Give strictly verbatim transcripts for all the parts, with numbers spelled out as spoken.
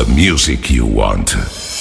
the music you want.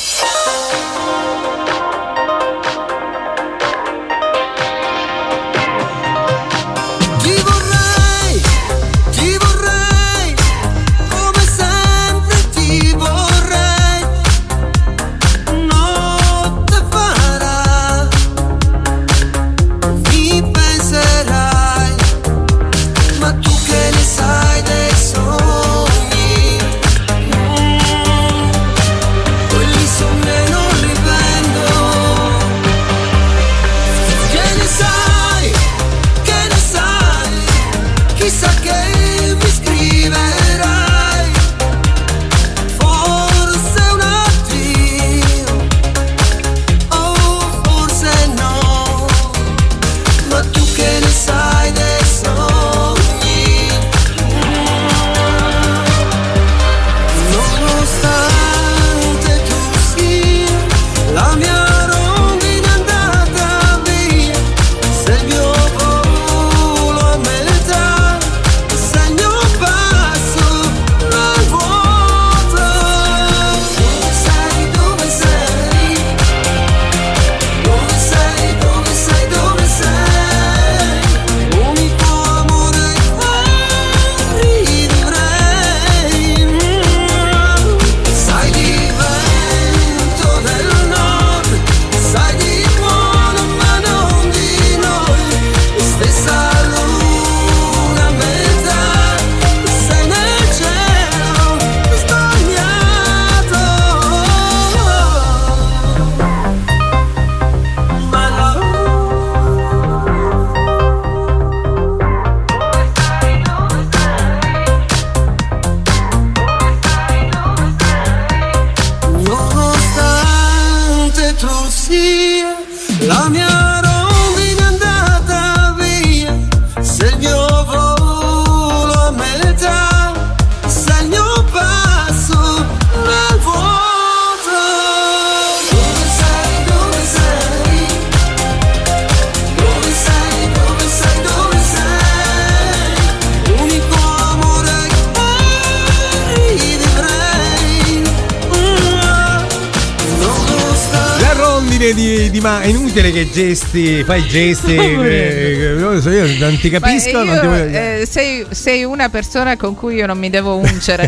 Di, di, ma è inutile che gesti, fai gesti, eh, non so, io non ti capisco. Io, non ti voglio... eh, sei, sei una persona con cui io non mi devo uncere.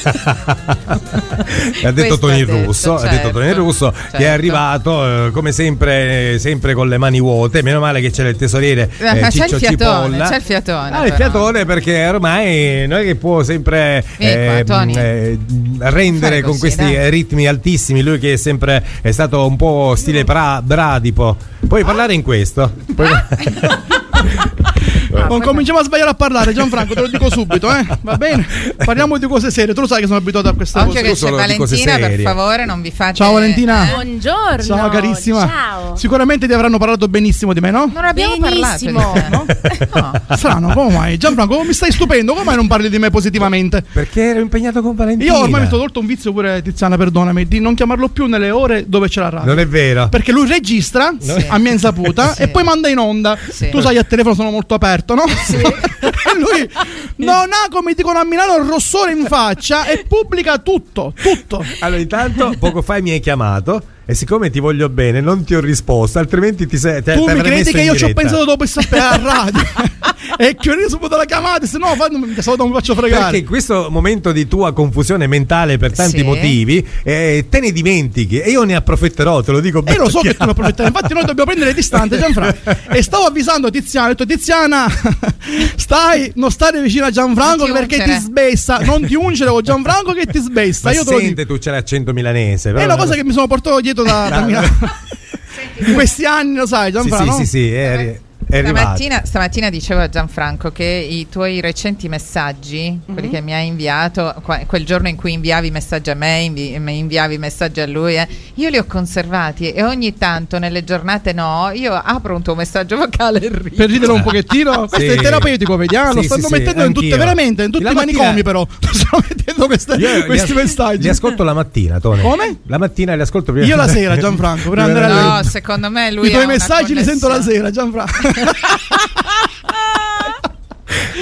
ha detto Tony ha detto, Russo, certo, ha detto Tony Russo certo. che è arrivato eh, come sempre, sempre con le mani vuote. Meno male che c'è il tesoriere eh, c'è Ciccio il fiatone, Cipolla. c'è il fiatone. Ah, il fiatone, perché ormai non è che può sempre eh, qua, eh, rendere con così, questi dai. ritmi altissimi. Lui che è sempre è stato un po' stile pra, bradipo. Puoi parlare in questo? Puoi... Ah, non cominciamo a sbagliare a parlare, Gianfranco, te lo dico subito, eh? Va bene? Parliamo di cose serie. Tu lo sai che sono abituato a queste Occhio cose. che c'è Valentina, per favore, non vi fate. Ciao Valentina. Eh? Buongiorno. Ciao carissima. Ciao. Sicuramente ti avranno parlato benissimo di me, no? Non abbiamo Benissimo. parlato. No? No. Strano, come mai? Gianfranco, mi stai stupendo, come mai non parli di me positivamente? Perché ero impegnato con Valentina. Io ormai mi sto tolto un vizio pure, Tiziana, perdonami, di non chiamarlo più nelle ore dove c'è la radio. Non è vero. Perché lui registra Sì. a mia insaputa Sì. e poi manda in onda. Sì. Tu sai, a telefono sono molto aperto, no? Sì. E lui non ha, come dicono a Milano, il rossore in faccia e pubblica tutto, tutto. Allora, intanto poco fa mi hai chiamato e siccome ti voglio bene non ti ho risposto, altrimenti ti sei Tu mi credi che io ci ho pensato dopo sapere a radio e chiudere subito la chiamata, se no non mi faccio fregare. Perché in questo momento di tua confusione mentale per tanti Sì. motivi eh, te ne dimentichi e io ne approfitterò, te lo dico E bene. lo so che tu ne approfitterai, infatti noi dobbiamo prendere distante, Gianfranco. E stavo avvisando Tiziana, ho detto Tiziana, stai, non stare vicino a Gianfranco Non ti perché ungere. ti sbessa, non ti ungere con Gianfranco che ti sbessa. Ma Io te lo dico. sente, tu c'è l'accento milanese. È però- una cosa che mi sono portato dietro da, da Milano. In questi anni, lo sai, Sì, Gianfranco. sì, sì, sì, è, arri- è arrivato. Stamattina, stamattina dicevo a Gianfranco che i tuoi recenti messaggi, quelli che mi hai inviato, qua- quel giorno in cui inviavi messaggi a me, invi- mi inviavi messaggi a lui, eh, io li ho conservati e ogni tanto nelle giornate no, io apro un tuo messaggio vocale e rido. Per ridere un pochettino, questo Sì. è terapeutico, vediamo. Sì, lo sì, stanno sì, mettendo in tutte, anch'io. veramente, in tutti La i mattina- manicomi, però. Stanno mettendo queste- Io questi li as- messaggi. Li ascolto la mattina, Tony. Come? La mattina li ascolto prima. Io la sera, Gianfranco, per Prima andare della- a No, secondo me lui I tuoi ha una messaggi li sento la connessione. sera, Gianfranco.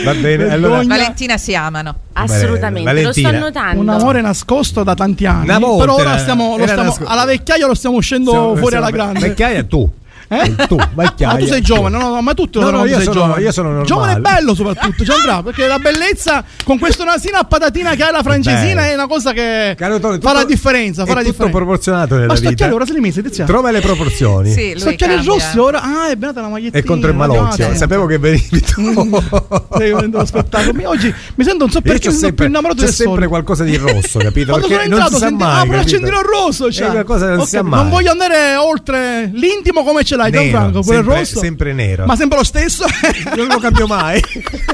Va bene, allora Valentina si amano. Assolutamente, Valentina, lo sto notando. Un amore nascosto da tanti anni. Una volta però ora era- stiamo, lo era stiamo nasco- alla vecchiaia lo stiamo uscendo Siamo- fuori siamo- alla grande. Vecchiaia tu. Eh? Tu, vecchiaia. Ma tu sei giovane, no, no, ma tutti lo No, sanno no, che io sei sono- giovane. io sono normale. Giovane e bello soprattutto, Gianfranco, perché la bellezza con questo nasino a patatina che hai la francesina Bello. è una cosa che Caro Tony, fa tutto- la differenza, fa è la tutto differenza. proporzionato nella Ma sto vita. occhiali ora se li mesi, Tiziano? Trova le proporzioni. Sì, lui Sto occhiali cambia. rossi ora. Ah, è venuta la magliettina. E contro il malocchio. ragazzi. Sapevo che venivi tu. Stai vedendo lo spettacolo. Mi- Oggi mi sento un so Io perché c'ho mi sono sempre, più innamorato c'è del sempre sole. qualcosa di rosso, capito? Quando Perché sono non entrato si sa senti- mai. apro capito? l'accendino rosso, cioè. È qualcosa che non Ok, si sa mai. non voglio andare oltre l'intimo come ce l'hai, Nero, Gianfranco, pure il sempre- rosso. sempre nero. Ma sempre lo stesso. Non lo cambio mai.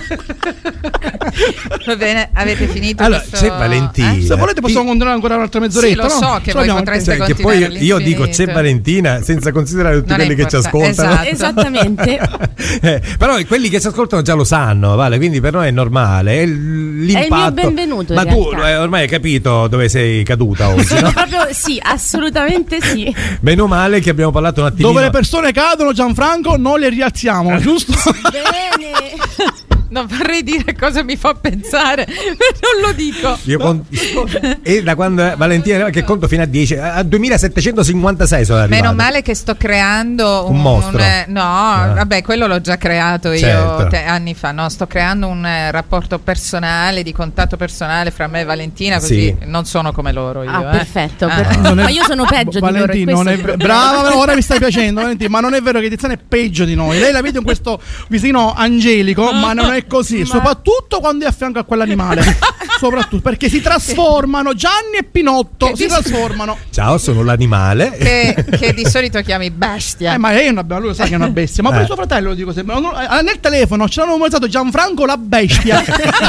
Va bene, avete finito Allora, questo... c'è Valentina. Eh? Se volete possiamo continuare ancora un'altra mezz'oretta. Sì, lo no? so che Ce voi l'abbiamo potreste il Cioè, che continuare poi io dico c'è all'infinito. Valentina senza considerare tutti Non è quelli che ci importante, ascoltano. esatto. Esattamente. Eh, però quelli che ci ascoltano già lo sanno, vale? Quindi per noi è normale. È l- l'impatto. È il mio benvenuto, in Ma tu realtà. eh, ormai hai capito dove sei caduta oggi, Sono no? proprio sì, assolutamente sì. Meno male che abbiamo parlato un attimino. Dove le persone cadono, Gianfranco, non le rialziamo, giusto? Bene. Non vorrei dire cosa mi fa pensare, non lo dico. Io con- e da quando Valentina che conto fino a dieci, a duemilasettecentocinquantasei sono arrivato. Meno male che sto creando Un mostro. eh, no, Ah. vabbè, quello l'ho già creato io Certo. te- anni fa. No, sto creando un eh, rapporto personale, di contatto personale fra me e Valentina, così Sì. non sono come loro io. Ah, eh. perfetto, Ah. perfetto. Non è- Ma io sono peggio di loro. e Valentino, questo non è il ve- problema. brava, ora mi stai piacendo, Valentino, ma non è vero che Tiziana è peggio di noi. Lei la vede in questo visino angelico, ma non è così, soprattutto quando è a fianco a quell'animale. Soprattutto perché si trasformano Gianni e Pinotto, Che si dis- trasformano. Ciao, sono l'animale. Che, che di solito chiami bestia. Eh, ma lei è una, lui lo sa che è una bestia, ma pure Eh. suo fratello lo dico sempre. Non- eh, Nel telefono ce l'hanno memorizzato Gianfranco la bestia.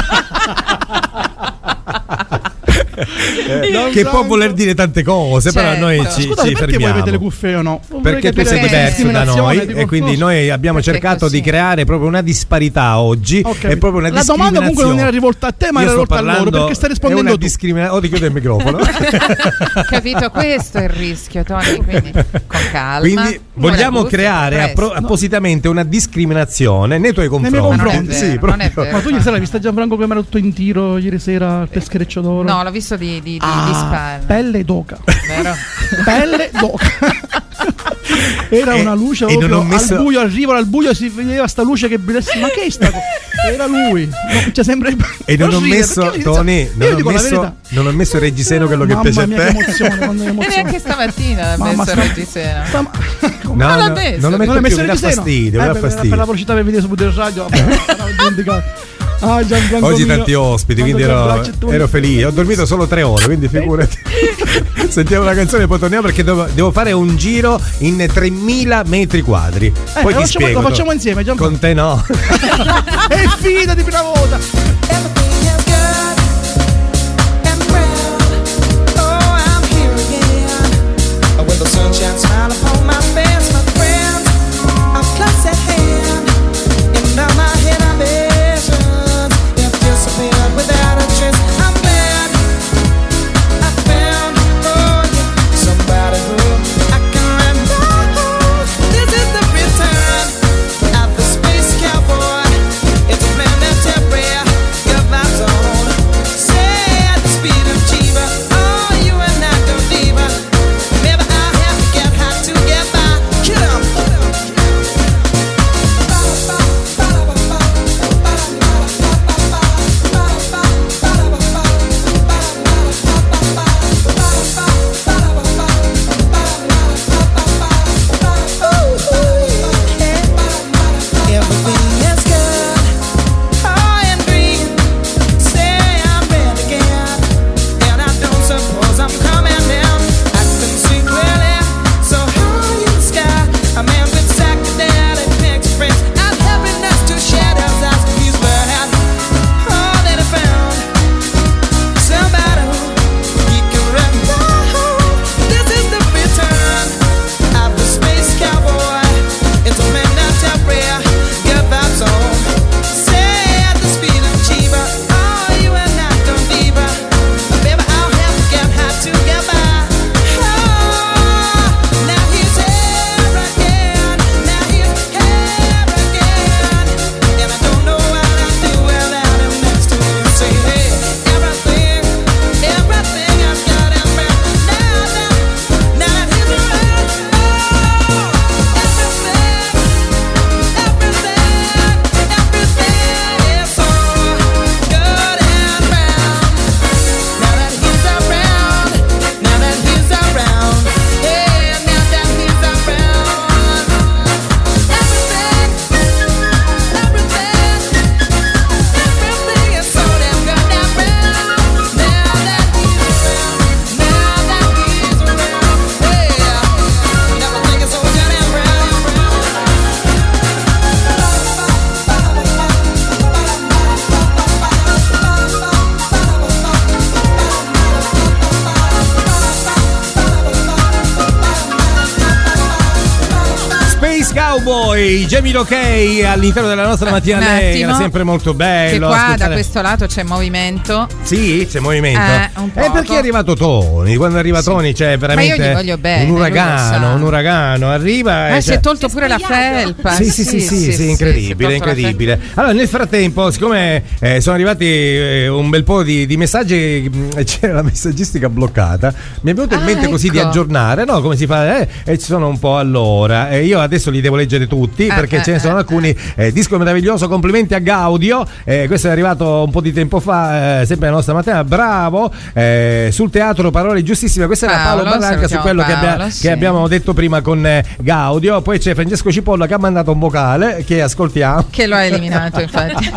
Eh, Non che so, può non voler so. dire tante cose, però Certo. noi Ma ci, Scusate, ci perché voi fermiamo. avete le cuffie o no? Vorrei Perché tu capire sei Perché- diverso da discriminazione noi di e quindi qualcuno. noi abbiamo Perché cercato così. di creare proprio una disparità oggi. Ok. È proprio una La domanda comunque non era discriminazione. rivolta a te, ma Io era sto rivolta a loro, parlando- perché stai rispondendo è una tu. discriminazione. Oh, ti chiudo il microfono. Capito? Questo è il rischio, Tony. Quindi con calma. Quindi vogliamo Ora, creare presto. appro- appositamente una discriminazione nei tuoi confronti. miei confronti. Sì, Ma non è proprio. vero. Ma tu ieri sera l'hai vista Gianfranco come era tutto in tiro ieri sera al peschereccio d'oro? No, l'ho visto di, di, di, Ah, di spalle. pelle d'oca. Vero? Pelle d'oca. Era E- una luce e non proprio ho messo- al buio, arrivo al buio si vedeva sta luce che brillava. Ma che è sta cosa? Era lui. No, c'è sempre E non ho ride, messo, perché Tony, io non ho dico la messo, verità. non ho messo il reggiseno, quello che Mamma piace a mia, te. che emozione, quando mi E emoziona. neanche stamattina ha Mamma, messo il sta- reggiseno. sta- No, Non l'ha no, messo. non lo Non metto Non hai più, messo mi il dà reggiseno? fastidio, Eh, mi dà per, per fastidio. la velocità per vedere su del radio. vabbè, l'avevo dimenticato. Ah, Gianfranco Oggi mio. tanti ospiti, Quando quindi ti ero, abbraccio e tu- ero felice. Ho dormito solo tre ore, quindi figurati. Sentiamo una canzone e poi torniamo perché devo, devo fare un giro in tremila metri quadri. Eh, Poi lo ti facciamo- spiego. lo facciamo insieme, Gianfranco. Con te no. E fidati per una volta. Everything is good and well. Oh, I'm here again. With the sunshine smile upon my face, my friends, I'm close at hand. And now my inhibitions have disappeared without a trace. I'm glad I found, oh yeah, somebody who I can remember. This is the return of the space cowboy. It's a planetary Boy, Jamie Ok all'interno della nostra mattina Un allegra, attimo, sempre molto bello. Che qua ascoltare- da questo lato c'è movimento. Sì, c'è movimento. Eh, un E poco. perché è arrivato Tony? Quando arriva Tony c'è veramente Ma io gli voglio bene, un lui lo uragano, sa. un uragano arriva Ah, e si è c'è- tolto pure la felpa. Sì, sì, sì, sì, sì, incredibile, incredibile. Allora, nel frattempo, siccome eh, sono arrivati eh, un bel po' di, di messaggi, mh, c'era la messaggistica bloccata, mi è venuto in Ah, mente così di ecco. aggiornare, no? Come si fa? Eh, e ci sono un po' allora. E io adesso li devo leggere tutti Eh, perché eh, ce ne sono eh, alcuni. Eh, disco meraviglioso, complimenti a Gaudio. Eh, questo è arrivato un po' di tempo fa, eh, sempre la nostra mattina. Bravo. Eh, sul teatro, parole giustissime. Questo era Paolo Paolo, Barranca su salutiamo quello che, abbia- Paolo, che sì. abbiamo detto prima con eh, Gaudio. Poi c'è Francesco Cipolla che ha mandato un vocale che ascoltiamo. Che lo ha eliminato, infatti.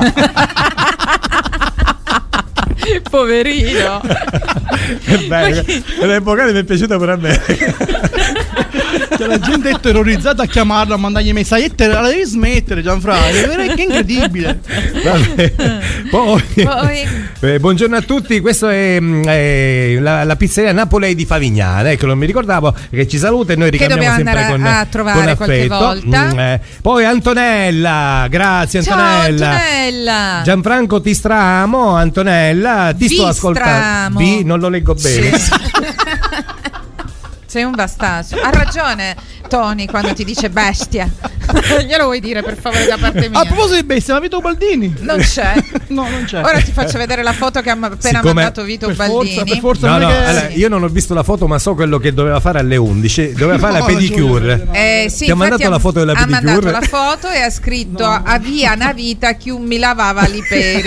Poverino. È bello. Il vocale mi è piaciuto pure a me. Cioè, la gente è terrorizzata a chiamarlo, a mandargli messaggi. La devi smettere, Gianfranco. È veramente incredibile. Vabbè. Poi, Poi- eh, buongiorno a tutti. Questo è, mm, è la, la pizzeria Napoli di Favignana. Ecco, non mi ricordavo che ci saluta e noi ricambiamo dobbiamo sempre andare con, a trovare con qualche affetto. volta. Mm, eh. Poi Antonella, grazie Ciao Antonella. Antonella. Gianfranco ti stramo, Antonella, ti Vi sto ascoltando. stramo. Vi, non lo leggo bene. Sì. Sei un bastardo. Ha ragione Tony quando ti dice bestia. Glielo vuoi dire per favore da parte mia? A proposito di bestia, ma Vito Baldini? Non c'è. No, non c'è. Ora ti faccio vedere la foto che ha appena Siccome- mandato Vito per Baldini. forza, per forza. No, non no, è che- allora, io non ho visto la foto, ma so quello che doveva fare alle undici. Doveva fare la No, non ci voglio pedicure. vedere, no. Eh, sì, Ti ha infatti mandato la foto della ha pedicure? mandato la foto e ha scritto a via una vita chi mi lavava li peri.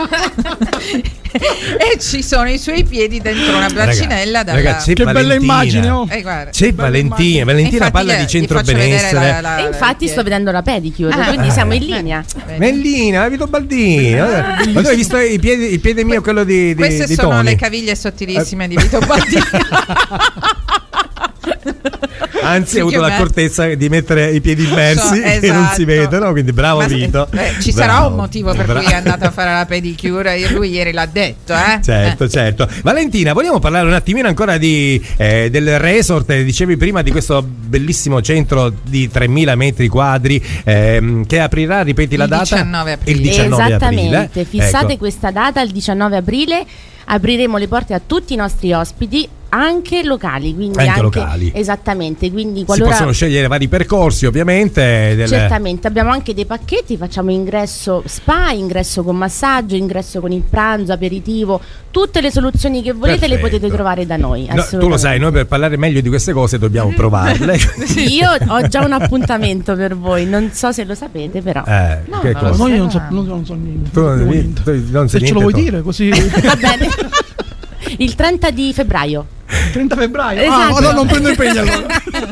E ci sono i suoi piedi dentro una bracinella dalla... Ragazzi, Che bella Valentina. immagine, oh. Eh, guarda. C'è Valentina, Valentina Infatti parla gli- di gli centro faccio vedere benessere. la- la- E infatti sto vedendo la pedicure, Ah. quindi Eh. siamo in linea. Mellina, Vito Baldini. Ma tu hai visto i piedi, il piede mio, quello di, di, Queste di sono Tony? le caviglie sottilissime di Vito Baldini. Anzi, Sì, hai avuto che l'accortezza di mettere i piedi immersi So, che non si esatto. vedono, quindi bravo Ma se- Vito. eh, ci Bravo. sarà un motivo per Bravo. cui è andato a fare la pedicure. e Lui ieri l'ha detto, eh? Certo, Eh. certo. Valentina, vogliamo parlare un attimino ancora di, eh, del resort? Dicevi prima di questo bellissimo centro di tremila metri quadri ehm, che aprirà, ripeti la Il data? diciannove aprile. Il diciannove Esattamente, aprile. fissate Ecco. questa data il diciannove aprile. Apriremo le porte a tutti i nostri ospiti, anche locali. Quindi Anche locali. Esattamente, quindi Si qualora possono scegliere vari percorsi, ovviamente. del- certamente abbiamo anche dei pacchetti, facciamo ingresso spa, ingresso con massaggio, ingresso con il pranzo, aperitivo, tutte le soluzioni che volete le Perfetto. potete trovare da noi. No, tu lo assolutamente. sai, noi per parlare meglio di queste cose dobbiamo provarle. Io ho già un appuntamento per voi, non so se lo sapete, però. Eh, No, che non lo cosa? No, io non so, Ah. non, non so niente. Tu non- Non so niente. tu non sai Se ce lo niente, vuoi tu. dire, così. Va bene. Il trenta di febbraio. trenta febbraio. Esatto. Ah, no, non prendo impegno allora.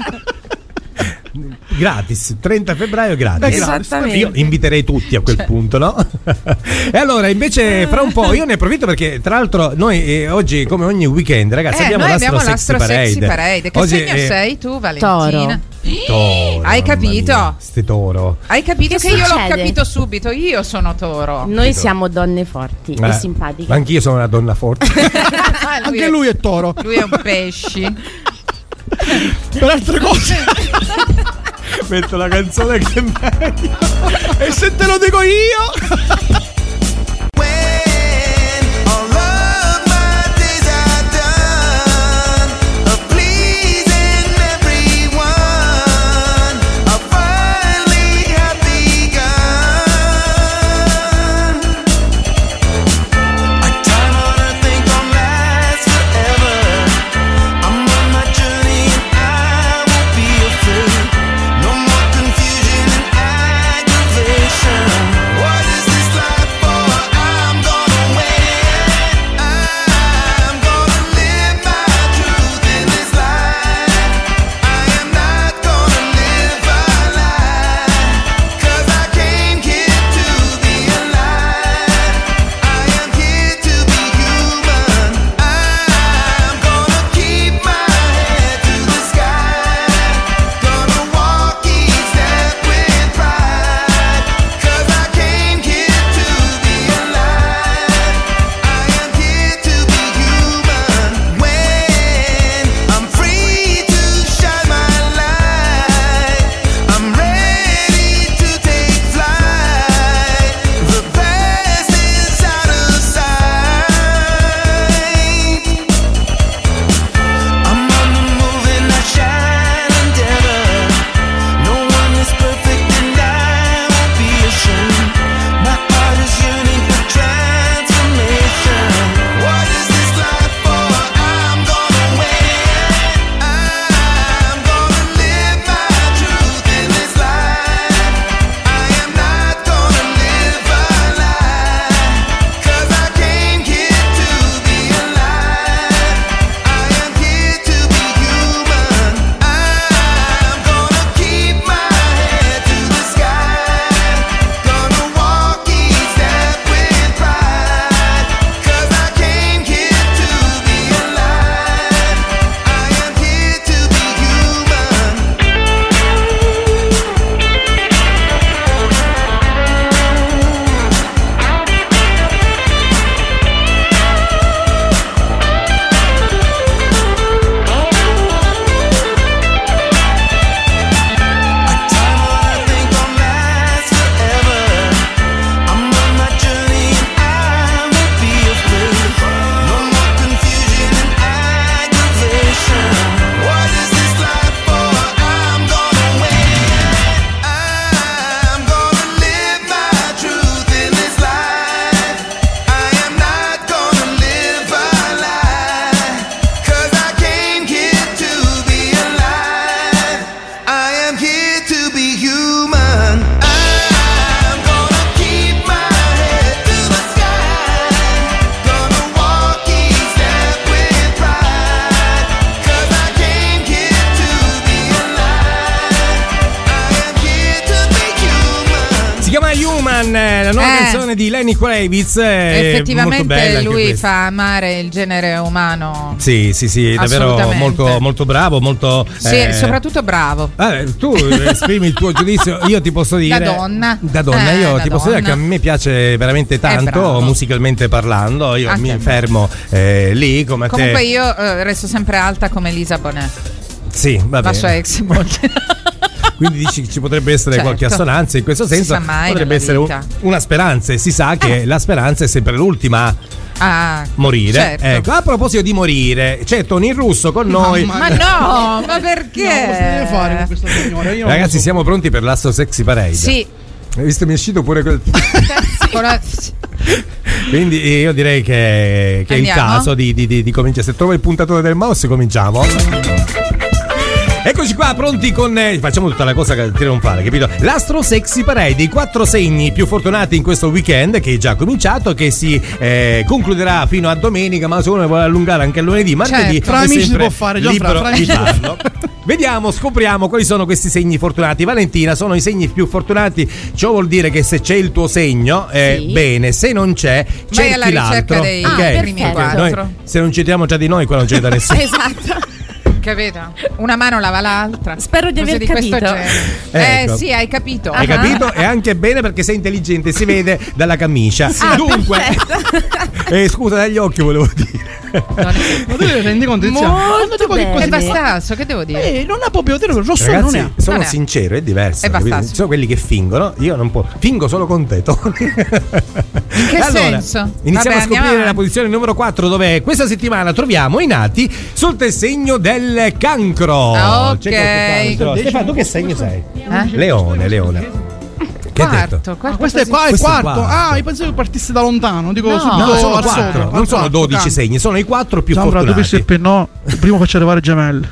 Gratis, trenta febbraio gratis. Beh, gratis. Esattamente. Io inviterei tutti a quel punto, no? E allora invece fra un po' io ne approfitto perché tra l'altro noi eh, oggi come ogni weekend ragazzi Eh, abbiamo noi l'Astro abbiamo Sexy l'Astro Sexy Parade. Parade. Che Oggi segno è- sei tu, Valentina? Toro. Toro, Hai mamma capito? mia, Ste toro. Hai capito Che che, io l'ho succede? capito subito. Io sono toro. Noi siamo donne forti Eh, e simpatiche. Ma anch'io sono una donna forte. Ah, Anche è- lui è toro. Lui è un pesci. Per altre cose. Metto la canzone che è meglio. E se te lo dico io. When all of my days are done of pleasing everyone, I finally have begun. A time on earth ain't gonna last forever. I'm on my journey and I won't be afraid. No more confusion and aggravation. What is this life canzone di Lenny Kravitz. Effettivamente molto bella anche lui questa. fa amare il genere umano. Sì, sì, sì, davvero Assolutamente. molto, molto bravo, molto. Sì, eh, soprattutto bravo. eh, tu esprimi il tuo giudizio, io ti posso dire. Da donna. Da donna, Eh, io da ti posso dire donna. che a me piace veramente tanto, bravo. musicalmente parlando. Io Anche mi a me. fermo eh, lì come a Comunque te. io eh, resto sempre alta come Lisa Bonet, Sì, va la sua bene. ex moglie. Quindi dici che ci potrebbe essere Certo. qualche assonanza in questo Si senso. sa mai Potrebbe nella essere un- vita. una speranza e si sa che la speranza è sempre l'ultima a Ah, morire. certo. Ecco, a proposito di morire, c'è Tony Russo con noi. Ma no, ma perché? No, cosa deve fare con questa signora? Io non Ragazzi, lo so. siamo pronti per l'Astro Sexy Parade. Sì. Hai visto, mi è uscito pure quel. Con la- Quindi io direi che, che è il Andiamo? caso di, di, di, di cominciare. Se trovo il puntatore del mouse, cominciamo. Eccoci qua, pronti con. eh, facciamo tutta la cosa che ti non fare, capito? L'Astro Sexy Parade, i quattro segni più fortunati in questo weekend che è già cominciato, che si eh, concluderà fino a domenica, ma se uno vuole allungare anche il lunedì, martedì, Certo. Fra è amici si sempre può fare, Gianfra, libero fra di amici si può farlo. Vediamo, scopriamo quali sono questi segni fortunati. Valentina, sono i segni più fortunati. Ciò vuol dire che se c'è il tuo segno, eh, Sì. bene, se non c'è, Vai cerchi alla ricerca l'altro. dei Ok? Ah, primi perfetto. quattro. Noi, se non citiamo già di noi, qua non c'è da nessuno. Esatto. Capito? Una mano lava l'altra. Spero di Cose aver di questo capito. genere. Ecco. Eh sì, hai capito. Hai Ah. capito? E anche bene perché sei intelligente, si vede dalla camicia. Ah, Dunque, eh, scusa, dagli occhi volevo dire. Non è- Ma tu ti rendi conto, Tiziano? Molto Quando dico che bene. così- È bastasso, che devo dire? Eh, non ha proprio dire rosso non Ragazzi, è. sono Non è. sincero, è diverso. È capito? bastasso. Ci sono quelli che fingono, io non posso. Fingo solo con te, Tony. In che senso? Iniziamo Vabbè, a scoprire andiamo la posizione numero quattro, dove questa settimana troviamo i nati sul segno del cancro. Ah, ok. C'è qualche qua, però. Stefano, tu che segno sei? Eh? Leone, Leone. Che hai detto? Quarto, quarto Ah, questo è qua, il Questo è quarto. quarto. Ah, io pensavo che partisse da lontano. Dico No. subito No, sono al quattro, sopra, non al sono quarto, dodici can- segni, sono i quattro più Gianfra, tu fortunati. pensi che no, prima faccio arrivare gemelli.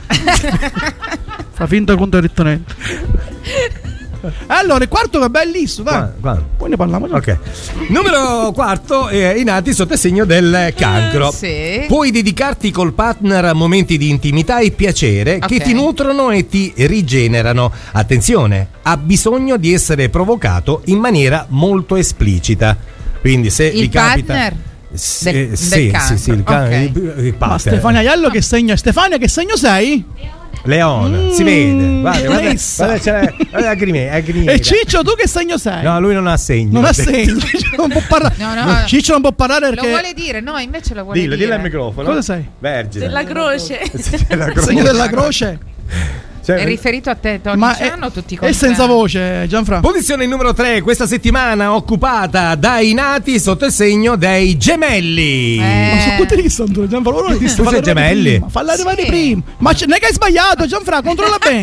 Fa finta conto rittamente. Allora, il quarto che è bellissimo, dai. Qua- qua. Poi ne parliamo. Già. Ok. Numero quarto, eh, i nati sotto il segno del cancro. sì. Puoi dedicarti col partner a momenti di intimità e piacere che Ok. ti nutrono e ti rigenerano. Attenzione, ha bisogno di essere provocato in maniera molto esplicita. Quindi se Il vi capita partner Sì, del- del sì, sì, sì, il, can- cancro. il- il Ma partner. Stefania Aiello che segno è? Stefania che segno sei? Leone, si Mm, vede. Guarda, guarda, Vanessa. guarda, c'è la grime- la grimiera. E Ciccio tu che segno sei? No, lui non ha segni. non ha l'ha detto. segno. Ciccio non può parlare. No, no. Ciccio non può parlare Lo perché vuole dire? No, invece lo vuole Dillo, dire. dillo al microfono. Cosa sei? Vergine. Della croce. Della Il croce. segno della croce. Cioè, È riferito a te, Tony? Ma Ce è, l'hanno tutti è con senza te? voce, Gianfra. Posizione numero tre, questa settimana occupata dai nati sotto il segno dei gemelli. Eh. Ma sono tutti che sono due, Gianfra. Loro ti Tu stanno sei arrivare gemelli? prima. Falla arrivare Sì. prima. Ma c- non è che hai sbagliato, Gianfra, controlla bene.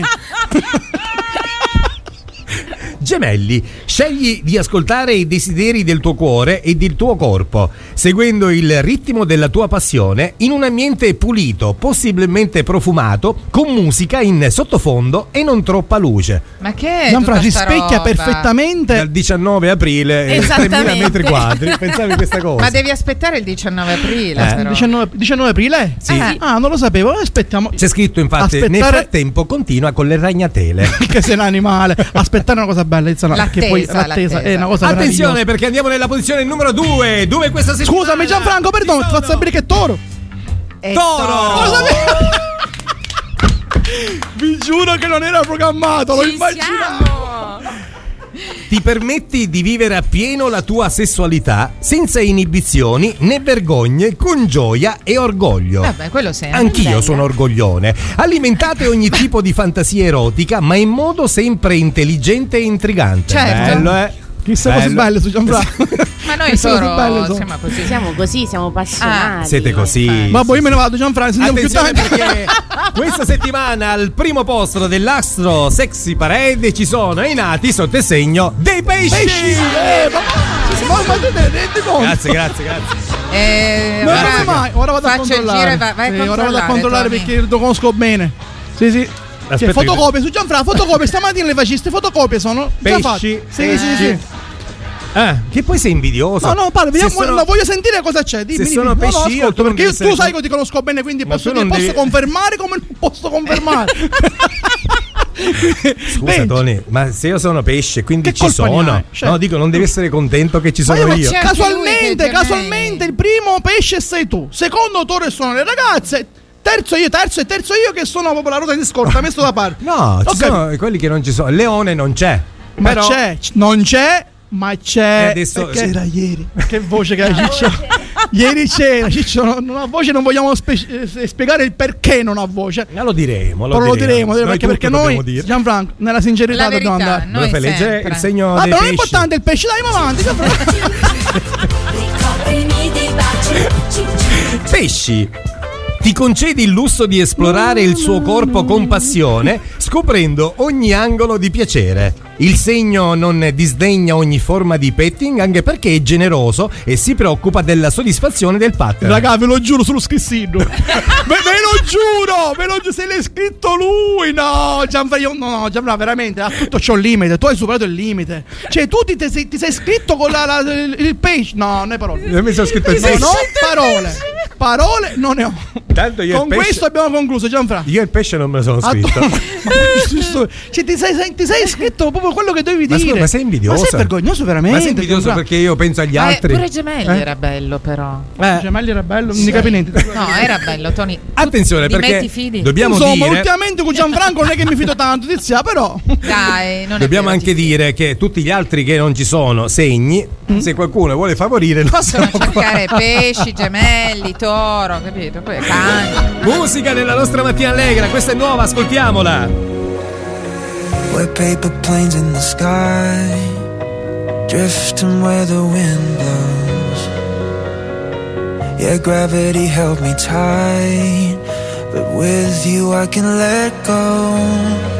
Gemelli, scegli di ascoltare i desideri del tuo cuore e del tuo corpo, seguendo il ritmo della tua passione in un ambiente pulito, possibilmente profumato, con musica in sottofondo e non troppa luce. Ma che è Gianfra tutta sta rispecchia roba? perfettamente. Dal diciannove aprile, eh, Esattamente. tremila metri quadri. Pensavi questa cosa? Ma devi aspettare il diciannove aprile, Eh. però. diciannove, diciannove aprile? Sì. Eh. Ah, non lo sapevo. Aspettiamo. C'è scritto infatti, nel Aspettare- frattempo continua con le ragnatele. Che sei un animale. Aspettare è una cosa bella, Izzana, L'attesa, che poi l'attesa l'attesa. è una cosa Attenzione meravigliosa. perché andiamo nella posizione numero due, dove questa settimana... Scusami Gianfranco, perdono, ti faccio sapere che è toro. È Toro! Lo sapevo. Vi giuro che non era programmato, l'ho Ci immaginato. siamo. Ti permetti di vivere appieno la tua sessualità senza inibizioni né vergogne, con gioia e orgoglio. Vabbè, quello sempre. Anch'io bella. sono orgoglione. Alimentate ogni tipo di fantasia erotica, ma in modo sempre intelligente e intrigante. Certo. Bello, eh? Chissà cose Bello. belle su Gianfranco. Ma noi Chissà cose solo belle sono. siamo così. Siamo così, siamo appassionati. Siete così. Vabbè, io me ne vado, Gianfranco. Sentiamo più Attenzione tardi. perché questa settimana al primo posto dell'Astro Sexy Parade ci sono i nati sotto il segno dei pesci. Pesci! Eh, ma, ma, ma te ne rendi conto? Grazie, grazie, grazie. Eh, Non ora- come mai? Ora vado a faccio il controllare. giro e va- vai a Sì, ora vado a controllare, controllare Tony. perché lo conosco bene. Sì, sì. Aspetta Cioè, che- fotocopie su Gianfranco, fotocopie. Stamattina le faciste, fotocopie sono già Pesci, fatte. Sì, pesci. sì, sì. Ah, che poi sei invidioso. No, no, parla, Se vediamo, sono- no, voglio sentire cosa c'è. Dimmi, se dimmi. sono No, no, pesci, io, ascolto, tu non perché devi io, tu essere- sai che ti conosco bene, quindi Ma posso, tu non dire- posso devi- confermare come non posso confermare. Scusa Vedi? Tony, ma se io sono pesce, quindi Che ci colpa ne sono. hai? Cioè- No, dico, non devi essere contento che ci Ma sono io- io. c'è anche lui Casualmente, che è casualmente il primo pesce sei tu, secondo toro sono le ragazze, terzo io, terzo e terzo io che sono proprio la ruota di scorta, messo da parte. No, ci Ok. sono quelli che non ci sono. Leone non c'è. Ma Però- c'è, c- non c'è, ma c'è. E adesso- perché sì. era ieri. Che voce che hai Ciccio? Ieri c'era, Ciccio, non, non ha voce, non vogliamo spe- eh, spiegare il perché non ha voce. Ma lo diremo, lo Però lo diremo. diremo, Noi perché, tutto perché dobbiamo noi, dire. Gianfranco, nella sincerità La dobbiamo verità, andare. noi Dove fai legge sempre. il segno Vabbè, dei non è pesci. importante il pesce, dai, andiamo avanti. Gianfranco. Ricoprimi di baci. Pesci. Ti concedi il lusso di esplorare il suo corpo con passione, scoprendo ogni angolo di piacere. Il segno non disdegna ogni forma di petting, anche perché è generoso e si preoccupa della soddisfazione del partner. Raga, ve lo giuro sullo scrissino. ve, ve lo giuro, ve lo giuro, se l'è scritto lui. No, Gianfranco, io- no, no, Gianfranco, veramente, a tutto c'ho il limite. Tu hai superato il limite. Cioè, tu ti, ti sei, ti sei scritto con la, la- il, il page. No, non è parole. Io mi sono scritto il No, pesce. no, parole. Parole non ne ho. Tanto io Con il pesce, questo abbiamo concluso, Gianfranco. io il pesce non me lo sono Ah, scritto. tu- ma giusto- cioè, ti, sei, sei- ti sei scritto proprio quello che dovevi Ma dire. scusa, ma sei invidioso? Ma sei vergognoso veramente. Ma sei invidioso Gianfranco. perché io penso agli Ma eh, altri. pure Gemelli Eh? era bello, però. Eh, Gemelli era bello, non ne capi niente. No, era bello, Tony. Tu Attenzione, di me perché ti fidi? dobbiamo Insomma, dire ultimamente con Gianfranco non è che mi fido tanto, Tizia, però. Dai, non è Dobbiamo vero, anche ti fidi. dire che tutti gli altri che non ci sono segni, se qualcuno vuole favorire, non Possono sono qua. cercare pesci, gemelli, toro, capito? Poi cani. Musica nella nostra mattina allegra, questa è nuova, ascoltiamola. We're paper planes in the sky, drifting where the wind blows. Yeah, gravity held me tight, but with you I can let go.